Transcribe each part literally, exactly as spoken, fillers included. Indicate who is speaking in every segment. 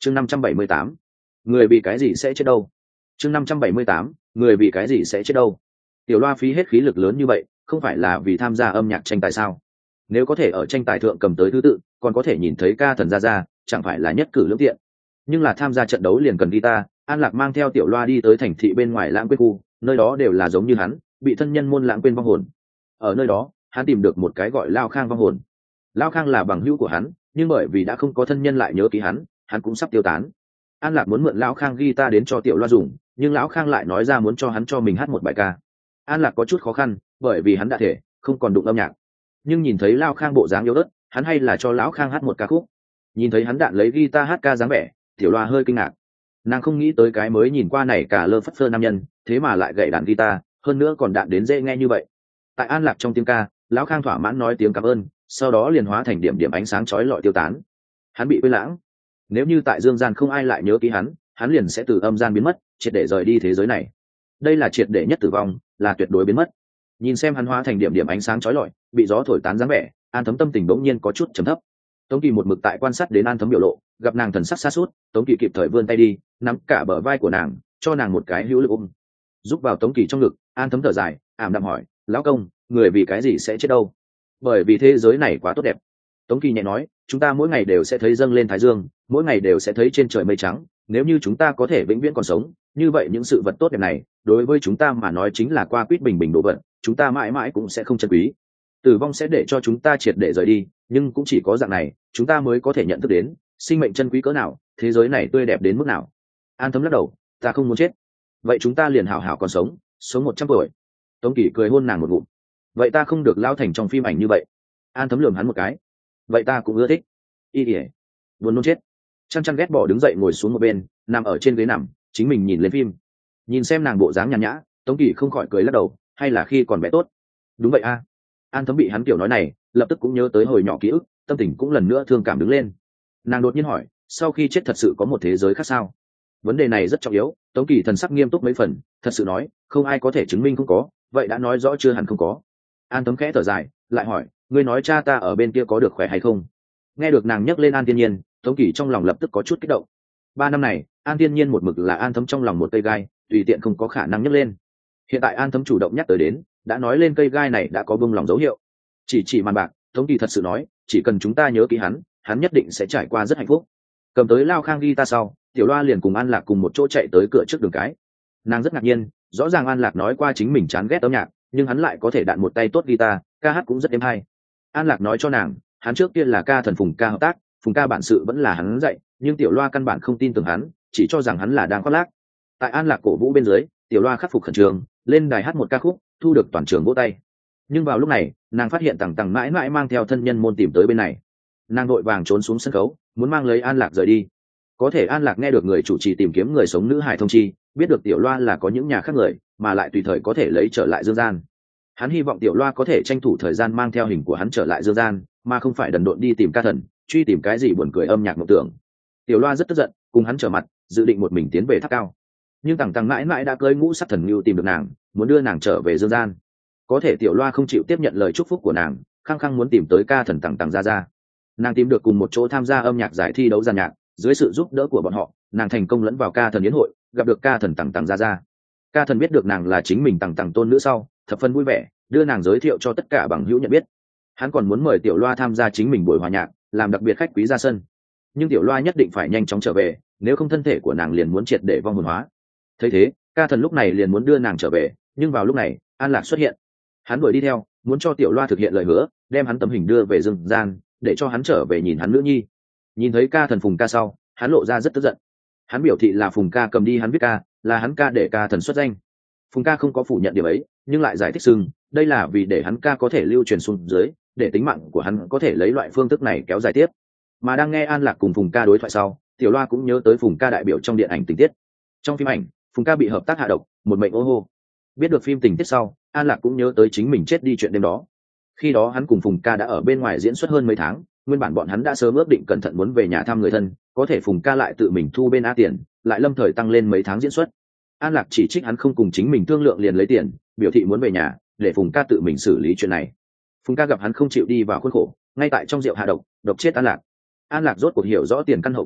Speaker 1: chương năm trăm bảy mươi tám, người vì cái gì sẽ chết đâu. chương năm trăm bảy mươi tám, người vì cái gì sẽ chết đâu. Tiểu Loa phí hết khí lực lớn như vậy không phải là vì tham gia âm nhạc tranh tài sao? Nếu có thể ở tranh tài thượng cầm tới thứ tự, còn có thể nhìn thấy ca thần ra ra, chẳng phải là nhất cử lưỡng tiện. Nhưng là tham gia trận đấu liền cần guitar. An Lạc mang theo Tiểu Loa đi tới thành thị bên ngoài lãng quên khu, nơi đó đều là giống như hắn, bị thân nhân môn lãng quên vong hồn. Ở nơi đó hắn tìm được một cái gọi Lao Khang vong hồn. Lao Khang là bằng hữu của hắn, nhưng bởi vì đã không có thân nhân lại nhớ ký hắn, hắn cũng sắp tiêu tán. An Lạc muốn mượn Lão Khang guitar đến cho Tiểu Loa dùng, nhưng Lão Khang lại nói ra muốn cho hắn cho mình hát một bài ca. An Lạc có chút khó khăn, bởi vì hắn đã thể không còn đụng âm nhạc, nhưng nhìn thấy Lão Khang bộ dáng yếu ớt, hắn hay là cho Lão Khang hát một ca khúc. Nhìn thấy hắn đạn lấy guitar hát ca dáng vẻ, Tiểu Loa hơi kinh ngạc. Nàng không nghĩ tới cái mới nhìn qua này cả lơ phất phơ nam nhân, thế mà lại gậy đàn guitar, hơn nữa còn đạn đến dễ nghe như vậy. Tại An Lạc trong tiếng ca, Lão Khang thỏa mãn nói tiếng cảm ơn, sau đó liền hóa thành điểm điểm ánh sáng chói lọi tiêu tán. Hắn bị quên lãng. Nếu như tại dương gian không ai lại nhớ ký hắn, hắn liền sẽ từ âm gian biến mất, triệt để rời đi thế giới này. Đây là triệt để nhất tử vong, là tuyệt đối biến mất. Nhìn xem hắn hóa thành điểm điểm ánh sáng chói lọi, bị gió thổi tán dáng vẻ, An Thấm tâm tình bỗng nhiên có chút trầm thấp. Tống Kỳ một mực tại quan sát đến An Thấm biểu lộ, gặp nàng thần sắc xa suốt, Tống Kỳ kịp thời vươn tay đi, nắm cả bờ vai của nàng, cho nàng một cái hữu lực ôm. Giúp vào Tống Kỳ trong ngực, An Thấm thở dài, ảm đạm hỏi, lão công, người vì cái gì sẽ chết đâu? Bởi vì thế giới này quá tốt đẹp. Tống Kỳ nhẹ nói, chúng ta mỗi ngày đều sẽ thấy dâng lên thái dương, mỗi ngày đều sẽ thấy trên trời mây trắng. Nếu như chúng ta có thể vĩnh viễn còn sống, như vậy những sự vật tốt đẹp này, đối với chúng ta mà nói chính là qua quýt bình bình đồ vật, chúng ta mãi mãi cũng sẽ không trân quý. Tử vong sẽ để cho chúng ta triệt để rời đi, nhưng cũng chỉ có dạng này, chúng ta mới có thể nhận thức đến sinh mệnh chân quý cỡ nào, thế giới này tươi đẹp đến mức nào. An Thấm lắc đầu, ta không muốn chết. Vậy chúng ta liền hảo hảo còn sống, sống một trăm tuổi. Tống Kỳ cười hôn nàng một ngụm. Vậy ta không được lao thành trong phim ảnh như vậy. An Thấm lườm hắn một cái. Vậy ta cũng ưa thích. Y ỉa buồn nôn chết. Chăn chăn ghét bỏ đứng dậy ngồi xuống một bên, nằm ở trên ghế nằm, chính mình nhìn lên phim. Nhìn xem nàng bộ dáng nhàn nhã, Tống Kỳ không khỏi cười lắc đầu, hay là khi còn bé tốt. Đúng vậy a. An Thấm bị hắn kiểu nói này, lập tức cũng nhớ tới hồi nhỏ ký ức, tâm tình cũng lần nữa thương cảm đứng lên. Nàng đột nhiên hỏi, sau khi chết thật sự có một thế giới khác sao? Vấn đề này rất trọng yếu. Tống Kỳ thần sắc nghiêm túc mấy phần, thật sự nói, không ai có thể chứng minh không có, vậy đã nói rõ chưa hẳn không có. An Thấm khẽ thở dài, lại hỏi, ngươi nói cha ta ở bên kia có được khỏe hay không? Nghe được nàng nhắc lên An Thiên Nhiên, Tống Kỳ trong lòng lập tức có chút kích động. Ba năm này, An Thiên Nhiên một mực là An Thấm trong lòng một cây gai, tùy tiện không có khả năng nhắc lên. Hiện tại An Thấm chủ động nhắc tới đến, đã nói lên cây gai này đã có bông lòng dấu hiệu. Chỉ chỉ màn bạc, Tống Kỳ thật sự nói, chỉ cần chúng ta nhớ kỹ hắn, hắn nhất định sẽ trải qua rất hạnh phúc. Cầm tới Lao Khang guitar sau, Tiểu Loa liền cùng An Lạc cùng một chỗ chạy tới cửa trước đường cái. Nàng rất ngạc nhiên, rõ ràng An Lạc nói qua chính mình chán ghét âm nhạc, nhưng hắn lại có thể đạn một tay tốt guitar, ca hát cũng rất êm hay. An Lạc nói cho nàng, hắn trước kia là ca thần Phùng ca hợp tác, Phùng ca bản sự vẫn là hắn dạy, nhưng Tiểu Loa căn bản không tin tưởng hắn, chỉ cho rằng hắn là đang khoác lác. Tại An Lạc cổ vũ bên dưới, Tiểu Loa khắc phục khẩn trương, lên đài hát một ca khúc, thu được toàn trường vỗ tay. Nhưng vào lúc này, nàng phát hiện Tằng Tằng mãi mãi mang theo thân nhân môn tìm tới bên này. Nàng vội vàng trốn xuống sân khấu, muốn mang lấy An Lạc rời đi. Có thể An Lạc nghe được người chủ trì tìm kiếm người sống nữ hải thông chi, biết được Tiểu Loa là có những nhà khác người, mà lại tùy thời có thể lấy trở lại dương gian. Hắn hy vọng Tiểu Loa có thể tranh thủ thời gian mang theo hình của hắn trở lại dương gian, mà không phải đần độn đi tìm ca thần, truy tìm cái gì buồn cười âm nhạc mộng tưởng. Tiểu Loa rất tức giận, cùng hắn trở mặt, dự định một mình tiến về tháp cao. Nhưng Tằng Tằng mãi mãi đã cưỡi ngũ sắc thần ngưu tìm được nàng, muốn đưa nàng trở về dương gian. Có thể Tiểu Loa không chịu tiếp nhận lời chúc phúc của nàng, khăng khăng muốn tìm tới ca thần Tằng Tằng ra ra. Nàng tìm được cùng một chỗ tham gia âm nhạc giải thi đấu giàn nhạc, dưới sự giúp đỡ của bọn họ, nàng thành công lẫn vào ca thần yến hội, gặp được ca thần Tằng Tằng ra ra. Ca thần biết được nàng là chính mình Tằng Tằng tôn nữ sau, thập phân vui vẻ, đưa nàng giới thiệu cho tất cả bằng hữu nhận biết. Hắn còn muốn mời Tiểu Loa tham gia chính mình buổi hòa nhạc, làm đặc biệt khách quý ra sân. Nhưng Tiểu Loa nhất định phải nhanh chóng trở về, nếu không thân thể của nàng liền muốn triệt để vong hồn hóa. Thấy thế, ca thần lúc này liền muốn đưa nàng trở về, nhưng vào lúc này, An Lạc xuất hiện. Hắn đuổi đi theo, muốn cho Tiểu Loa thực hiện lời hứa, đem hắn tấm hình đưa về dương gian, để cho hắn trở về nhìn hắn nữ nhi. Nhìn thấy ca thần Phùng ca sau, hắn lộ ra rất tức giận. Hắn biểu thị là Phùng ca cầm đi hắn viết ca, là hắn ca để ca thần xuất danh. Phùng ca không có phủ nhận điểm ấy, nhưng lại giải thích sưng, đây là vì để hắn ca có thể lưu truyền xuống dưới, để tính mạng của hắn có thể lấy loại phương thức này kéo dài tiếp. Mà đang nghe An Lạc cùng Phùng ca đối thoại sau, Tiểu Loa cũng nhớ tới Phùng ca đại biểu trong điện ảnh tình tiết. Trong phim ảnh, Phùng ca bị hợp tác hạ độc, một mệnh ô hô. Biết được phim tình tiết sau, An Lạc cũng nhớ tới chính mình chết đi chuyện đêm đó. Khi đó hắn cùng Phùng ca đã ở bên ngoài diễn xuất hơn mấy tháng, nguyên bản bọn hắn đã sớm ước định cẩn thận muốn về nhà thăm người thân, có thể Phùng ca lại tự mình thu bên A tiền, lại lâm thời tăng lên mấy tháng diễn xuất. An Lạc chỉ trích hắn không cùng chính mình thương lượng liền lấy tiền, biểu thị muốn về nhà, để Phùng ca tự mình xử lý chuyện này. Phùng ca gặp hắn không chịu đi vào khuôn khổ, ngay tại trong rượu hạ độc, độc chết An Lạc. An Lạc rốt cuộc hiểu rõ tiền căn hậu quả,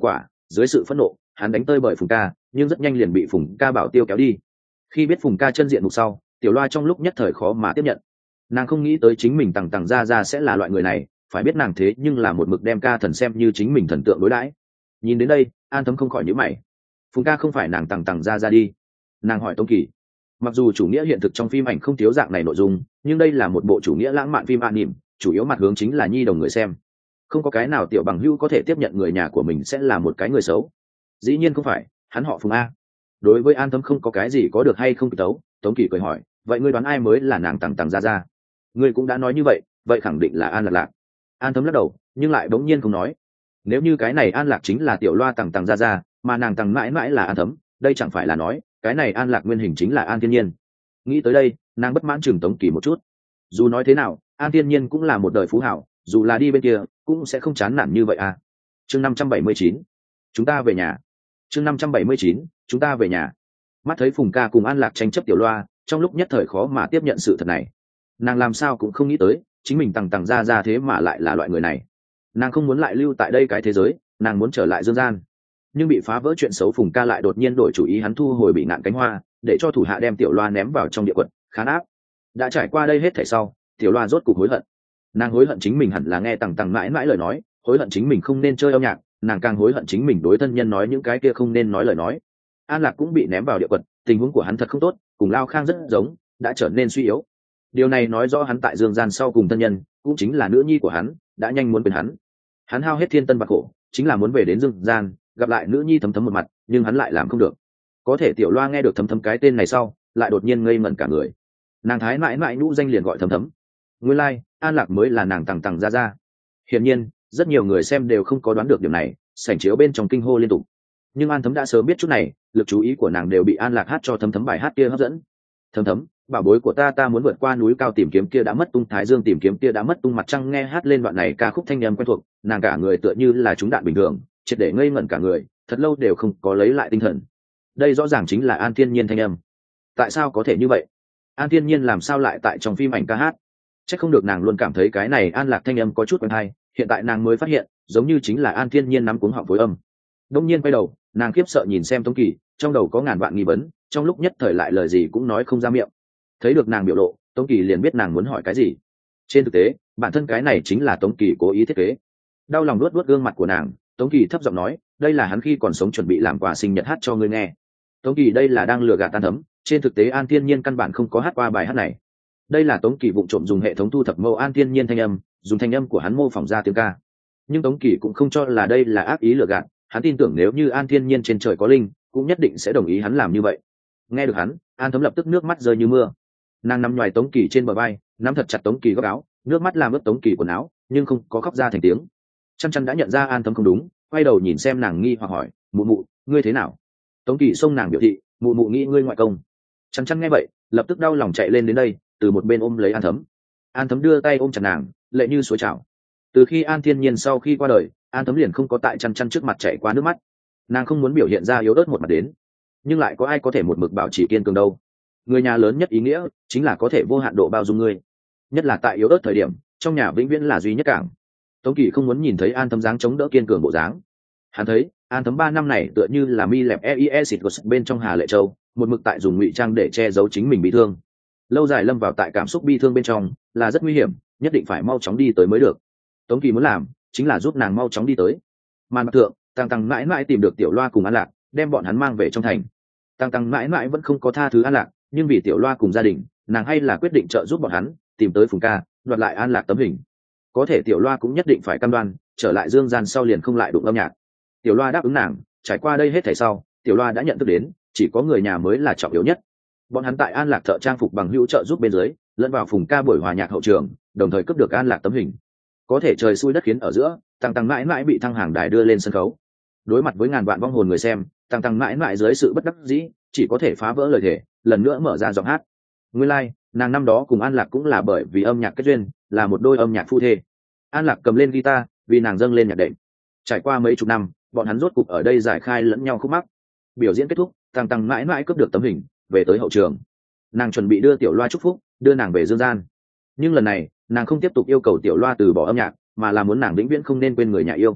Speaker 1: dưới sự phẫn nộ hắn đánh tơi bởi Phùng ca, nhưng rất nhanh liền bị Phùng ca bảo tiêu kéo đi. Khi biết Phùng ca chân diện mục sau, tiểu loa trong lúc nhất thời khó mà tiếp nhận. Nàng không nghĩ tới chính mình tằng tằng ra ra sẽ là loại người này, phải biết nàng thế nhưng là một mực đem ca thần xem như chính mình thần tượng đối đãi. Nhìn đến đây, An Thấm không khỏi nhíu mày. Phùng ca không phải nàng tằng tằng ra ra đi? Nàng hỏi Tống Kỳ. Mặc dù chủ nghĩa hiện thực trong phim ảnh không thiếu dạng này nội dung, nhưng đây là một bộ chủ nghĩa lãng mạn phim anime, chủ yếu mặt hướng chính là nhi đồng người xem. Không có cái nào tiểu bằng hữu có thể tiếp nhận người nhà của mình sẽ là một cái người xấu. Dĩ nhiên không phải, hắn họ Phùng a. Đối với An Thấm không có cái gì có được hay không tấu, Tống Kỳ cười hỏi, vậy ngươi đoán ai mới là nàng tằng tằng ra ra? Ngươi cũng đã nói như vậy, vậy khẳng định là An Lạc Lạc. An Thấm lắc đầu, nhưng lại bỗng nhiên không nói. Nếu như cái này An Lạc chính là tiểu loa tằng tằng ra ra, mà nàng tằng mãi mãi là An Thấm, đây chẳng phải là nói cái này An Lạc nguyên hình chính là An Thiên Nhiên. Nghĩ tới đây, nàng bất mãn chừng Tống Kỳ một chút. Dù nói thế nào, An Thiên Nhiên cũng là một đời phú hảo, dù là đi bên kia cũng sẽ không chán nản như vậy à. Chương năm trăm bảy mươi chín, chúng ta về nhà. Chương năm trăm bảy mươi chín, chúng ta về nhà. Mắt thấy Phùng ca cùng An Lạc tranh chấp tiểu loa, trong lúc nhất thời khó mà tiếp nhận sự thật này. Nàng làm sao cũng không nghĩ tới chính mình tằng tằng ra ra thế mà lại là loại người này. Nàng không muốn lại lưu tại đây cái thế giới, nàng muốn trở lại dương gian. Nhưng bị phá vỡ chuyện xấu, Phùng ca lại đột nhiên đổi chủ ý, hắn thu hồi bị ngạn cánh hoa, để cho thủ hạ đem tiểu loa ném vào trong địa quật khán áp. Đã trải qua đây hết thảy sau, tiểu loa rốt cục hối hận. Nàng hối hận chính mình hẳn là nghe tằng tằng mãi mãi lời nói, hối hận chính mình không nên chơi âm nhạc, nàng càng hối hận chính mình đối thân nhân nói những cái kia không nên nói lời nói. An Lạc cũng bị ném vào địa quật, tình huống của hắn thật không tốt, cùng Lao Khang rất giống, đã trở nên suy yếu. Điều này nói rõ hắn tại dương gian sau cùng thân nhân cũng chính là nữ nhi của hắn đã nhanh muốn quên hắn. Hắn hao hết thiên tân bạc khổ chính là muốn về đến dương gian gặp lại nữ nhi Thấm Thấm một mặt, nhưng hắn lại làm không được. Có thể tiểu loa nghe được Thấm Thấm cái tên này sau lại đột nhiên ngây ngẩn cả người. Nàng thái mãi mãi nhũ danh liền gọi Thấm Thấm. Nguyên lai like, An Lạc mới là nàng tằng tằng ra ra. Hiển nhiên rất nhiều người xem đều không có đoán được điểm này, sảnh chiếu bên trong kinh hô liên tục. Nhưng An Thấm đã sớm biết chút này, lực chú ý của nàng đều bị An Lạc hát cho Thấm Thấm bài hát kia hấp dẫn. Thấm Thấm, bảo bối của ta, ta muốn vượt qua núi cao tìm kiếm kia đã mất tung, thái dương tìm kiếm kia đã mất tung, mặt trăng. Nghe hát lên đoạn này ca khúc thanh âm quen thuộc, nàng cả người tựa như là trúng đạn bình thường, triệt để ngây ngẩn cả người, thật lâu đều không có lấy lại tinh thần. Đây rõ ràng chính là An Thiên Nhiên thanh âm. Tại sao có thể như vậy? An Thiên Nhiên làm sao lại tại trong phim ảnh ca hát? Chắc không được nàng luôn cảm thấy cái này An Lạc thanh âm có chút quen tai, hiện tại nàng mới phát hiện, giống như chính là An Thiên Nhiên nắm cuống họng phối âm. Đông nhiên quay đầu, nàng khiếp sợ nhìn xem Tống Kỳ, trong đầu có ngàn vạn nghi vấn, trong lúc nhất thời lại lời gì cũng nói không ra miệng. Thấy được nàng biểu lộ, Tống Kỳ liền biết nàng muốn hỏi cái gì. Trên thực tế, bản thân cái này chính là Tống Kỳ cố ý thiết kế. Đau lòng luốt luốt gương mặt của nàng, Tống Kỳ thấp giọng nói, đây là hắn khi còn sống chuẩn bị làm quà sinh nhật hát cho ngươi nghe. Tống Kỳ đây là đang lừa gạt An Thấm, trên thực tế An Thiên Nhiên căn bản không có hát qua bài hát này. Đây là Tống Kỳ vụng trộm dùng hệ thống thu thập mẫu An Thiên Nhiên thanh âm, dùng thanh âm của hắn mô phỏng ra tiếng ca. Nhưng Tống Kỳ cũng không cho là đây là ác ý lừa gạt, hắn tin tưởng nếu như An Thiên Nhiên trên trời có linh, cũng nhất định sẽ đồng ý hắn làm như vậy. Nghe được hắn, An Thấm lập tức nước mắt rơi như mưa. Nàng nằm ngoài Tống Kỳ trên bờ vai, nắm thật chặt Tống Kỳ góc áo, nước mắt làm ướt Tống Kỳ quần áo, nhưng không có khóc ra thành tiếng. Chăn Chăn đã nhận ra An Thấm không đúng, quay đầu nhìn xem nàng nghi hoặc hỏi, mụ mụ, ngươi thế nào? Tống Kỳ xông nàng biểu thị, mụ mụ nghĩ ngươi ngoại công. Chăn Chăn nghe vậy, lập tức đau lòng chạy lên đến đây, từ một bên ôm lấy An Thấm. An Thấm đưa tay ôm chặt nàng, lệ như suối trào. Từ khi An Thiên Nhiên sau khi qua đời, An Thấm liền không có tại Chăn Chăn trước mặt chảy qua nước mắt. Nàng không muốn biểu hiện ra yếu ớt một mặt đến, nhưng lại có ai có thể một mực bảo trì kiên cường đâu. Người nhà lớn nhất ý nghĩa chính là có thể vô hạn độ bao dung ngươi, nhất là tại yếu ớt thời điểm, trong nhà vĩnh viễn là duy nhất cảng. Tống Kỳ không muốn nhìn thấy An Thấm dáng chống đỡ kiên cường bộ dáng. Hắn thấy An Thấm ba năm này tựa như là mi lẹp eie xịt của bên trong Hà Lệ Châu, một mực tại dùng ngụy trang để che giấu chính mình bị thương. Lâu dài lâm vào tại cảm xúc bi thương bên trong là rất nguy hiểm, nhất định phải mau chóng đi tới mới được. Tống Kỳ muốn làm chính là giúp nàng mau chóng đi tới. Màn thượng, Tăng Tăng mãi mãi tìm được tiểu loa cùng An Lạc, đem bọn hắn mang về trong thành. Tăng Tăng mãi mãi vẫn không có tha thứ An Lạc, nhưng vì tiểu loa cùng gia đình, nàng hay là quyết định trợ giúp bọn hắn tìm tới Phùng ca, đoạt lại An Lạc tấm hình. Có thể tiểu loa cũng nhất định phải cam đoan trở lại dương gian sau liền không lại đụng âm nhạc. Tiểu loa đáp ứng nàng, trải qua đây hết thảy sau, tiểu loa đã nhận thức đến chỉ có người nhà mới là trọng yếu nhất. Bọn hắn tại An Lạc thợ trang phục bằng hữu trợ giúp bên dưới, lẫn vào Phùng ca buổi hòa nhạc hậu trường, đồng thời cướp được An Lạc tấm hình. Có thể trời xui đất khiến ở giữa, Tăng Tăng mãi mãi bị thăng hàng đài đưa lên sân khấu. Đối mặt với ngàn vạn vong hồn người xem, Tăng Tăng mãi mãi dưới sự bất đắc dĩ, chỉ có thể phá vỡ lời thề, lần nữa mở ra giọng hát. Nguyên lai, like, nàng năm đó cùng An Lạc cũng là bởi vì âm nhạc kết duyên, là một đôi âm nhạc phu thê. An Lạc cầm lên guitar, vì nàng dâng lên nhạc đệm. Trải qua mấy chục năm, bọn hắn rốt cục ở đây giải khai lẫn nhau khúc mắc. Biểu diễn kết thúc, Tăng Tăng mãi mãi cướp được tấm hình, về tới hậu trường. Nàng chuẩn bị đưa tiểu loa chúc phúc, đưa nàng về dương gian. Nhưng lần này, nàng không tiếp tục yêu cầu tiểu loa từ bỏ âm nhạc, mà là muốn nàng vĩnh viễn không nên quên người nhà yêu.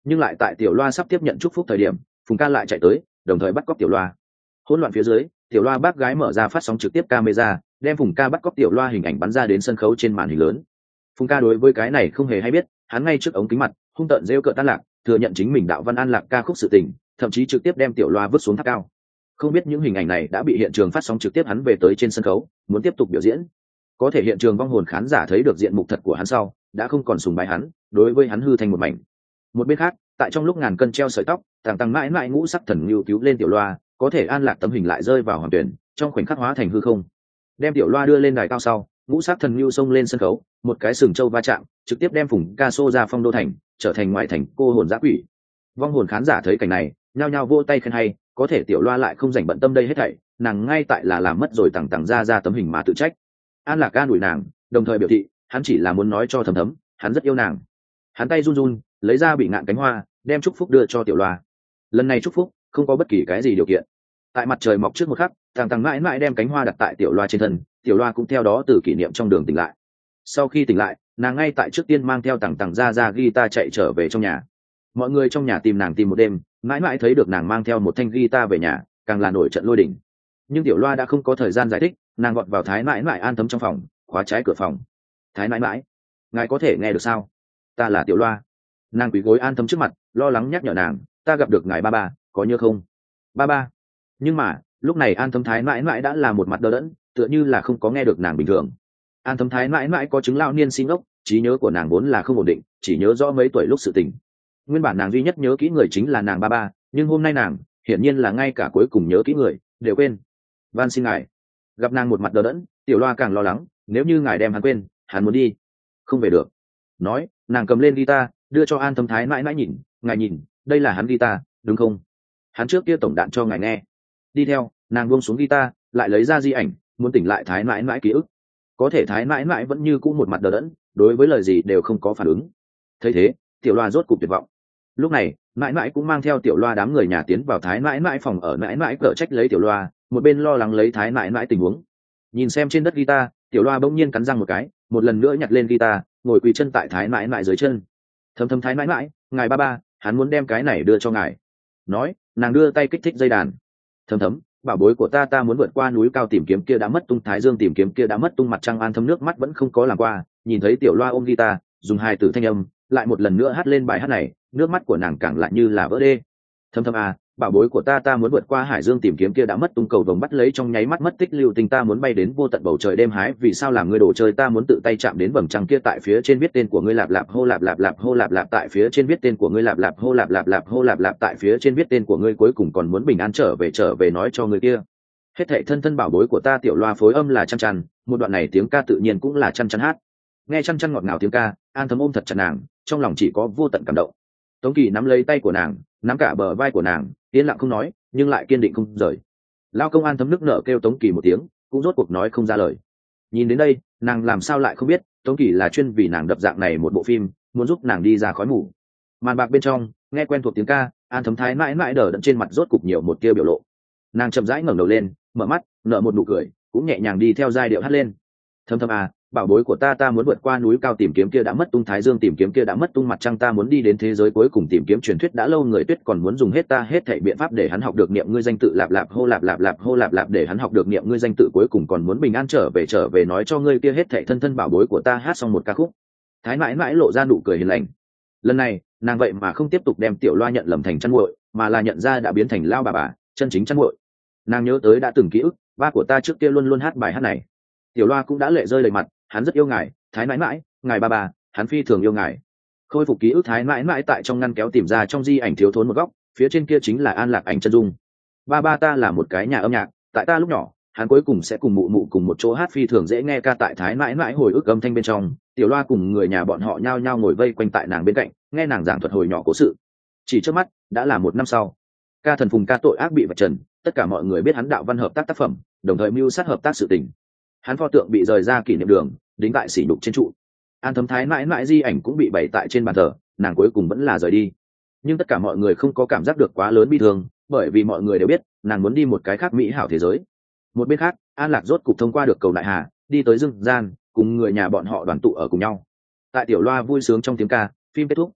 Speaker 1: Nhưng lại tại tiểu loa sắp tiếp nhận chúc phúc thời điểm, Phùng ca lại chạy tới, đồng thời bắt cóc tiểu loa. Hỗn loạn phía dưới, tiểu loa bác gái mở ra phát sóng trực tiếp camera, đem Phùng ca bắt cóc tiểu loa hình ảnh bắn ra đến sân khấu trên màn hình lớn. Phùng ca đối với cái này không hề hay biết, hắn ngay trước ống kính mặt hung tợn rêu cợt An Lạc, thừa nhận chính mình đạo văn An Lạc ca khúc sự tình, thậm chí trực tiếp đem tiểu loa vứt xuống tháp cao. Không biết những hình ảnh này đã bị hiện trường phát sóng trực tiếp hắn về tới trên sân khấu, muốn tiếp tục biểu diễn. Có thể hiện trường vong hồn khán giả thấy được diện mục thật của hắn sau, đã không còn sùng bái hắn, đối với hắn hư thành một mảnh. Một bên khác, tại trong lúc ngàn cân treo sợi tóc, tàng tăng mãi mãi ngũ sắc thần lưu cứu lên tiểu loa, có thể An Lạc tấm hình lại rơi vào hoàng tuyển, trong khoảnh khắc hóa thành hư không. Đem tiểu loa đưa lên đài cao sau, ngũ sắc thần lưu xông lên sân khấu, một cái sừng trâu va chạm, trực tiếp đem Phùng ca xô ra phong đô thành, trở thành ngoại thành cô hồn dã quỷ. Vong hồn khán giả thấy cảnh này, nhao nhao vỗ tay khen hay, có thể tiểu loa lại không dành bận tâm đây hết thảy, nàng ngay tại là làm mất rồi tằng tằng ra ra tấm hình mà tự trách. An Lạc ca đuổi nàng, đồng thời biểu thị hắn chỉ là muốn nói cho Thấm Thấm, hắn rất yêu nàng. Hắn tay run run, lấy ra bị ngạn cánh hoa, đem chúc phúc đưa cho tiểu loa. Lần này chúc phúc không có bất kỳ cái gì điều kiện. Tại mặt trời mọc trước một khắc, tàng tàng mãi mãi đem cánh hoa đặt tại tiểu loa trên thân, tiểu loa cũng theo đó từ kỷ niệm trong đường tỉnh lại. Sau khi tỉnh lại, nàng ngay tại trước tiên mang theo tàng tàng ra ra guitar chạy trở về trong nhà. Mọi người trong nhà tìm nàng tìm một đêm, mãi mãi thấy được nàng mang theo một thanh guitar về nhà, càng là nổi trận lôi đỉnh. Nhưng tiểu loa đã không có thời gian giải thích, nàng gọt vào Thái mãi mãi An Thấm trong phòng, khóa trái cửa phòng. Thái mãi mãi, ngài có thể nghe được sao? Ta là tiểu loa. Nàng quỳ gối An Thấm trước mặt, lo lắng nhắc nhở nàng, ta gặp được ngài ba ba, có nhớ không? Ba ba. Nhưng mà lúc này An Thấm Thái mãi mãi đã là một mặt đờ đẫn, tựa như là không có nghe được nàng bình thường. An Thấm Thái mãi mãi có chứng lão niên xin ốc, trí nhớ của nàng vốn là không ổn định, chỉ nhớ rõ mấy tuổi lúc sự tình. Nguyên bản nàng duy nhất nhớ kỹ người chính là nàng ba ba, nhưng hôm nay nàng hiển nhiên là ngay cả cuối cùng nhớ kỹ người đều quên. Van xin ngài. Gặp nàng một mặt đờ đẫn, tiểu loa càng lo lắng, nếu như ngài đem hắn quên, hắn muốn đi không về được. Nói, nàng cầm lên guitar, đưa cho An Thấm Thái mãi mãi nhìn, ngài nhìn, đây là hắn guitar, đúng không? Hắn trước kia tổng đạn cho ngài nghe. Đi theo, nàng buông xuống guitar, lại lấy ra di ảnh, muốn tỉnh lại Thái mãi mãi ký ức. Có thể Thái mãi mãi vẫn như cũ một mặt đờ đẫn, đối với lời gì đều không có phản ứng. Thấy thế, tiểu loa rốt cục tuyệt vọng. Lúc này, mãi mãi cũng mang theo tiểu loa đám người nhà tiến vào Thái mãi mãi phòng ở, mãi mãi cở trách lấy tiểu loa, một bên lo lắng lấy Thái mãi mãi tình huống. Nhìn xem trên đất guitar, tiểu loa bỗng nhiên cắn răng một cái, một lần nữa nhặt lên guitar, ngồi quỳ chân tại Thái mãi mãi dưới chân. Thấm Thấm Thái mãi mãi, ngài ba ba, hắn muốn đem cái này đưa cho ngài. Nói, nàng đưa tay kích thích dây đàn. Thấm Thấm, bảo bối của ta, ta muốn vượt qua núi cao tìm kiếm kia đã mất tung, Thái Dương tìm kiếm kia đã mất tung, mặt trăng. An Thấm nước mắt vẫn không có làm qua, nhìn thấy tiểu loa ôm guitar, dùng hai từ thanh âm, lại một lần nữa hát lên bài hát này, nước mắt của nàng càng lại như là vỡ đê. Thấm Thấm à, bảo bối của ta, ta muốn vượt qua hải dương tìm kiếm kia đã mất tung, cầu vồng bắt lấy trong nháy mắt mất tích lưu tình, ta muốn bay đến vô tận bầu trời đêm hái vì sao làm ngươi đồ chơi, ta muốn tự tay chạm đến vầng trăng kia, tại phía trên viết tên của ngươi, lạp lạp hô lạp lạp lạp hô lạp lạp, tại phía trên viết tên của ngươi, lạp lạp hô lạp lạp lạp hô lạp lạp, tại phía trên viết tên của ngươi, cuối cùng còn muốn bình an trở về trở về nói cho người kia. Hết thảy thân thân bảo bối của ta. Tiểu loa phối âm là chăn chăn, một đoạn này tiếng ca tự nhiên cũng là chăn chăn hát. Nghe chăn chăn ngọt ngào tiếng ca, An Thấm ôm thật chặt nàng, trong lòng chỉ có vô tận cảm động. Tống Kỳ nắm lấy tay của nàng, nắm cả bờ vai của nàng, yên lặng không nói, nhưng lại kiên định không rời. Lao công An Thấm nức nở kêu Tống Kỳ một tiếng, cũng rốt cuộc nói không ra lời. Nhìn đến đây, nàng làm sao lại không biết, Tống Kỳ là chuyên vì nàng đập dạng này một bộ phim, muốn giúp nàng đi ra khói mù. Màn bạc bên trong, nghe quen thuộc tiếng ca, An Thấm Thái mãi mãi đờ đẫn trên mặt rốt cục nhiều một tia biểu lộ. Nàng chậm rãi ngẩng đầu lên, mở mắt, nở một nụ cười, cũng nhẹ nhàng đi theo giai điệu hát lên. Thấm Thấm à, bảo bối của ta, ta muốn vượt qua núi cao tìm kiếm kia đã mất tung, Thái Dương tìm kiếm kia đã mất tung, mặt trăng ta muốn đi đến thế giới cuối cùng tìm kiếm truyền thuyết đã lâu người tuyết, còn muốn dùng hết ta hết thảy biện pháp để hắn học được niệm ngươi danh tự, lạp lạp hô lạp lạp lạp hô lạp lạp, để hắn học được niệm ngươi danh tự, cuối cùng còn muốn bình an trở về trở về nói cho ngươi kia hết thảy thân thân bảo bối của ta. Hát xong một ca khúc, Thái mãi mãi lộ ra nụ cười hiền lành. Lần này, nàng vậy mà không tiếp tục đem tiểu loa nhận lầm thành chăn muội, mà là nhận ra đã biến thành lao bà bà, chân chính chăn muội. Nàng nhớ tới đã từng ký ức, ba của ta trước kia luôn luôn hát bài hát này. Tiểu loa cũng đã lệ rơi đầy mặt, hắn rất yêu ngài, Thái mãi mãi, ngài ba bà, hắn phi thường yêu ngài. Khôi phục ký ức, Thái mãi mãi tại trong ngăn kéo tìm ra trong di ảnh thiếu thốn một góc, phía trên kia chính là An Lạc ảnh chân dung. Ba ba ta là một cái nhà âm nhạc, tại ta lúc nhỏ, hắn cuối cùng sẽ cùng mụ mụ cùng một chỗ hát phi thường dễ nghe ca. Tại Thái mãi mãi hồi ức âm thanh bên trong, tiểu loa cùng người nhà bọn họ nhao nhao ngồi vây quanh tại nàng bên cạnh, nghe nàng giảng thuật hồi nhỏ cố sự. Chỉ trước mắt, đã là một năm sau, ca thần Phùng ca tội ác bị vạch trần, tất cả mọi người biết hắn đạo văn hợp tác tác phẩm, đồng thời mưu sát hợp tác sự tình. Hắn pho tượng bị rời ra kỷ niệm đường, đính tại sỉ nhục trên trụ. An Thấm Thái mãi mãi di ảnh cũng bị bày tại trên bàn thờ, nàng cuối cùng vẫn là rời đi. Nhưng tất cả mọi người không có cảm giác được quá lớn bi thương, bởi vì mọi người đều biết nàng muốn đi một cái khác mỹ hảo thế giới. Một bên khác, An Lạc rốt cục thông qua được cầu đại hà, đi tới dương gian, cùng người nhà bọn họ đoàn tụ ở cùng nhau. Tại tiểu loa vui sướng trong tiếng ca, phim kết thúc.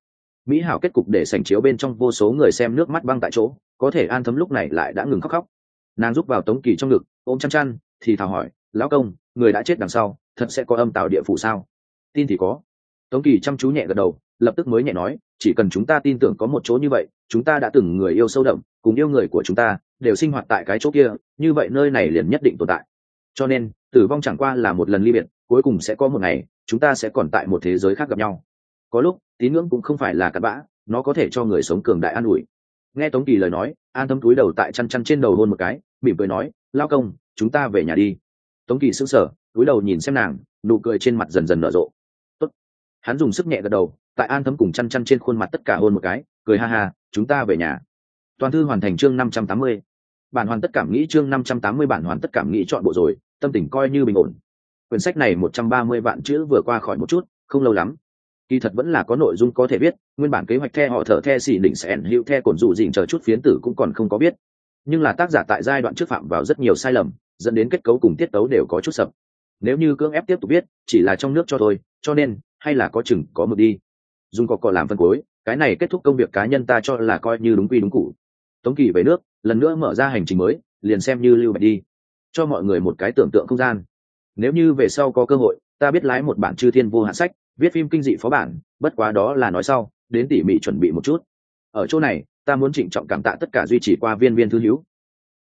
Speaker 1: Mỹ hảo kết cục để sảnh chiếu bên trong vô số người xem nước mắt băng tại chỗ, có thể An Thấm lúc này lại đã ngừng khóc khóc. Nàng rúc vào Tống Kỳ trong ngực, ôm chăn chăn, thì thào hỏi, lão công, người đã chết đằng sau thật sẽ có âm tào địa phủ sao? Tin thì có. Tống Kỳ chăm chú nhẹ gật đầu, lập tức mới nhẹ nói, chỉ cần chúng ta tin tưởng có một chỗ như vậy, chúng ta đã từng người yêu sâu đậm, cùng yêu người của chúng ta đều sinh hoạt tại cái chỗ kia, như vậy nơi này liền nhất định tồn tại. Cho nên tử vong chẳng qua là một lần ly biệt, cuối cùng sẽ có một ngày chúng ta sẽ còn tại một thế giới khác gặp nhau. Có lúc tín ngưỡng cũng không phải là cặn bã, nó có thể cho người sống cường đại an ủi. Nghe Tống Kỳ lời nói, An Thấm túi đầu tại chăn chăn trên đầu hôn một cái, mỉm cười nói, lao công, chúng ta về nhà đi. Tống Kỳ sững sờ, túi đầu nhìn xem nàng, nụ cười trên mặt dần dần nở rộ. Tốt. Hắn dùng sức nhẹ gật đầu, tại An Thấm cùng chăn chăn trên khuôn mặt tất cả hôn một cái, cười ha ha, chúng ta về nhà. Toàn thư hoàn thành chương năm trăm tám mươi. Bản hoàn tất cảm nghĩ chương năm trăm tám mươi bản hoàn tất cảm nghĩ chọn bộ rồi, tâm tình coi như bình ổn. Quyển sách này một trăm ba mươi vạn chữ vừa qua khỏi một chút, không lâu lắm. Kỳ thật vẫn là có nội dung có thể biết, nguyên bản kế hoạch the họ thở the xỉ đỉnh sẽ hữu the cổn dụ dình chờ chút phiến tử cũng còn không có biết. Nhưng là tác giả tại giai đoạn trước phạm vào rất nhiều sai lầm, dẫn đến kết cấu cùng tiết tấu đều có chút sập. Nếu như cưỡng ép tiếp tục viết, chỉ là trong nước cho thôi, cho nên hay là có chừng có mực đi. Dùng cọ cọ làm phân cuối, cái này kết thúc công việc cá nhân ta cho là coi như đúng quy đúng cũ. Tống Kỳ về nước, lần nữa mở ra hành trình mới, liền xem như lưu bạch đi, cho mọi người một cái tưởng tượng không gian. Nếu như về sau có cơ hội, ta biết lái một bản chư thiên vô hạn sách, viết phim kinh dị phó bản, bất quá đó là nói sau, đến tỉ mỉ chuẩn bị một chút. Ở chỗ này, ta muốn trịnh trọng cảm tạ tất cả duy trì qua viên viên thư hữu,